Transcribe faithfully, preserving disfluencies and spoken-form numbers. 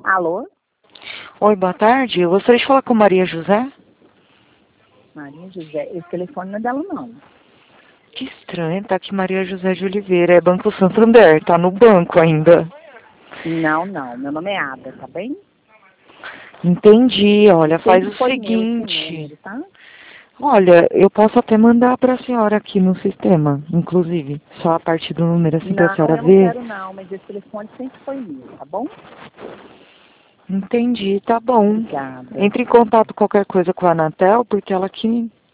Alô? Oi, boa tarde. Eu gostaria de falar com Maria José. Maria José, esse telefone não é dela, não. Que estranho, tá aqui Maria José de Oliveira. É Banco Santander, tá no banco ainda. Não, não. Meu nome é Ada, tá bem? Entendi. Olha, faz Sempre o foi meu esse seguinte. número, tá? Olha, eu posso até mandar para a senhora aqui no sistema, inclusive. Só a partir do número assim para a Não, senhora eu não ver. quero não, mas esse telefone sempre foi meu, tá bom? Entendi, tá bom. Obrigada. Entre em contato qualquer coisa com a Anatel, porque ela que